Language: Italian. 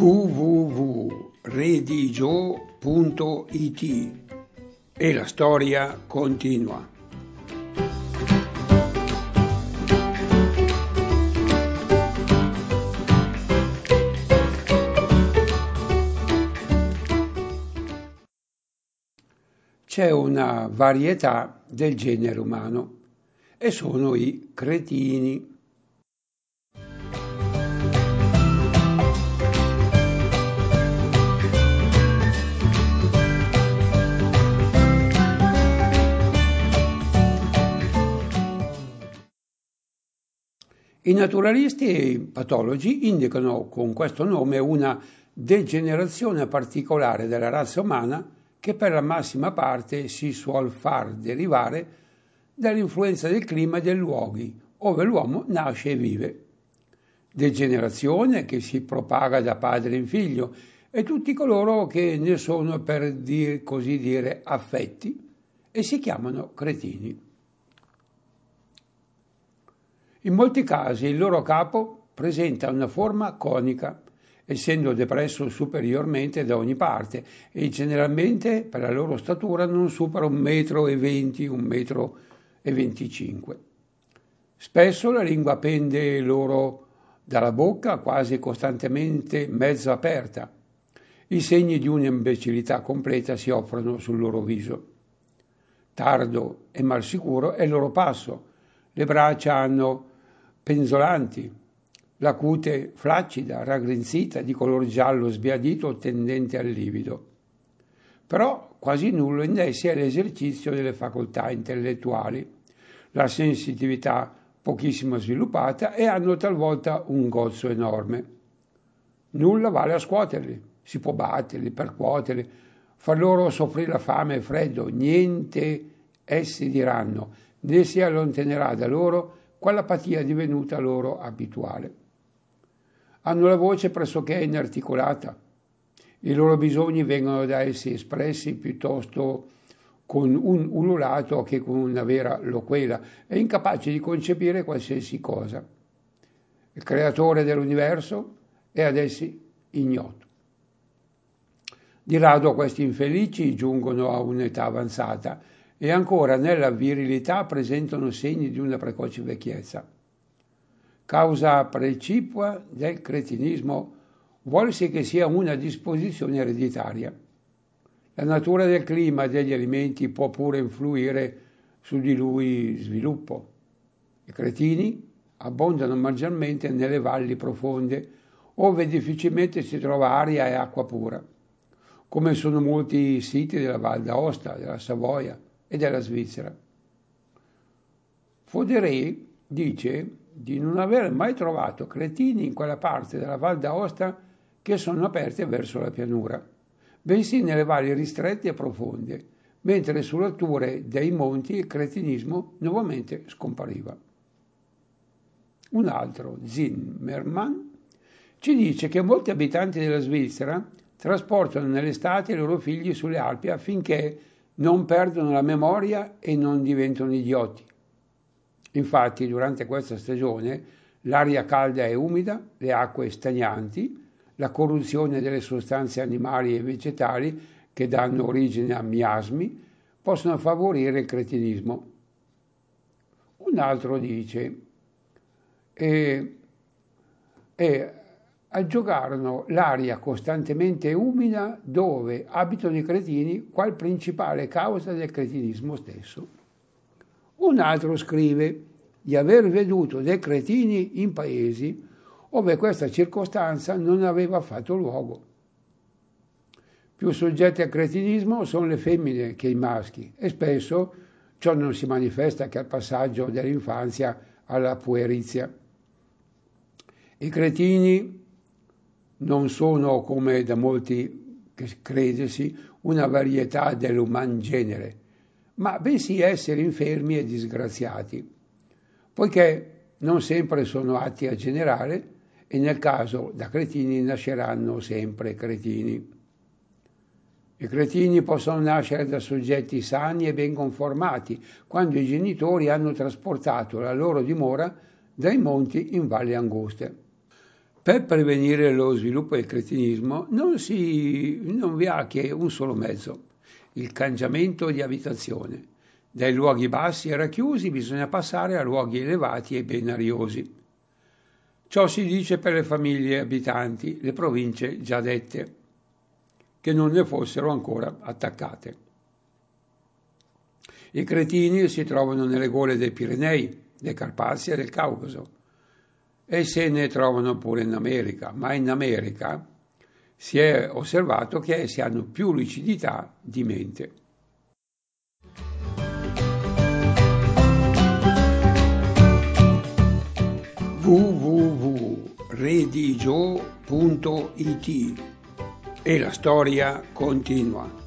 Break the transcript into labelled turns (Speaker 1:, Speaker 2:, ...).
Speaker 1: www.redigio.it e la storia continua. C'è una varietà del genere umano e sono i cretini. I naturalisti e i patologi indicano con questo nome una degenerazione particolare della razza umana che per la massima parte si suol far derivare dall'influenza del clima e dei luoghi dove l'uomo nasce e vive. Degenerazione che si propaga da padre in figlio e tutti coloro che ne sono per così dire affetti e si chiamano cretini. In molti casi il loro capo presenta una forma conica, essendo depresso superiormente da ogni parte e generalmente per la loro statura non supera 1,20 m, 1,25 m. Spesso la lingua pende loro dalla bocca quasi costantemente mezzo aperta. I segni di un'imbecillità completa si offrono sul loro viso. Tardo e mal sicuro è il loro passo. Le braccia hanno penzolanti, la cute flaccida, raggrinzita, di color giallo sbiadito tendente al livido. Però quasi nullo in essi è l'esercizio delle facoltà intellettuali, la sensitività pochissimo sviluppata e hanno talvolta un gozzo enorme. Nulla vale a scuoterli, si può batterli, percuoterli, far loro soffrire la fame e il freddo, niente essi diranno, né si allontanerà da loro quell'apatia divenuta loro abituale. Hanno la voce pressoché inarticolata. I loro bisogni vengono da essi espressi piuttosto con un ululato che con una vera loquela e incapaci di concepire qualsiasi cosa. Il creatore dell'universo è ad essi ignoto. Di rado questi infelici giungono a un'età avanzata e ancora nella virilità presentano segni di una precoce vecchiezza. Causa precipua del cretinismo vuolsi che sia una disposizione ereditaria. La natura del clima e degli alimenti può pure influire su di lui sviluppo. I cretini abbondano maggiormente nelle valli profonde, ove difficilmente si trova aria e acqua pura, come sono molti siti della Val d'Aosta, della Savoia e della Svizzera. Fauderay dice di non aver mai trovato cretini in quella parte della Val d'Aosta che sono aperte verso la pianura, bensì nelle valli ristrette e profonde, mentre sulle alture dei monti il cretinismo nuovamente scompariva. Un altro, Zimmermann, ci dice che molti abitanti della Svizzera trasportano nell'estate i loro figli sulle Alpi affinché non perdono la memoria e non diventano idioti. Infatti, durante questa stagione, l'aria calda e umida, le acque stagnanti, la corruzione delle sostanze animali e vegetali che danno origine a miasmi, possono favorire il cretinismo. Un altro dice, aggiogarono l'aria costantemente umida dove abitano i cretini, qual principale causa del cretinismo stesso. Un altro scrive di aver veduto dei cretini in paesi dove questa circostanza non aveva fatto luogo. Più soggetti al cretinismo sono le femmine che i maschi e spesso ciò non si manifesta che al passaggio dell'infanzia alla puerizia. I cretini non sono, come da molti credesi, una varietà dell'uman genere, ma bensì esseri infermi e disgraziati, poiché non sempre sono atti a generare e nel caso da cretini nasceranno sempre cretini. I cretini possono nascere da soggetti sani e ben conformati, quando i genitori hanno trasportato la loro dimora dai monti in valli anguste. Per prevenire lo sviluppo del cretinismo non vi ha che un solo mezzo: il cangiamento di abitazione. Dai luoghi bassi e racchiusi bisogna passare a luoghi elevati e ben ariosi. Ciò si dice per le famiglie abitanti, le province già dette, che non ne fossero ancora attaccate. I cretini si trovano nelle gole dei Pirenei, dei Carpazi e del Caucaso, e se ne trovano pure in America, ma in America si è osservato che essi hanno più lucidità di mente. www.redigio.it e la storia continua.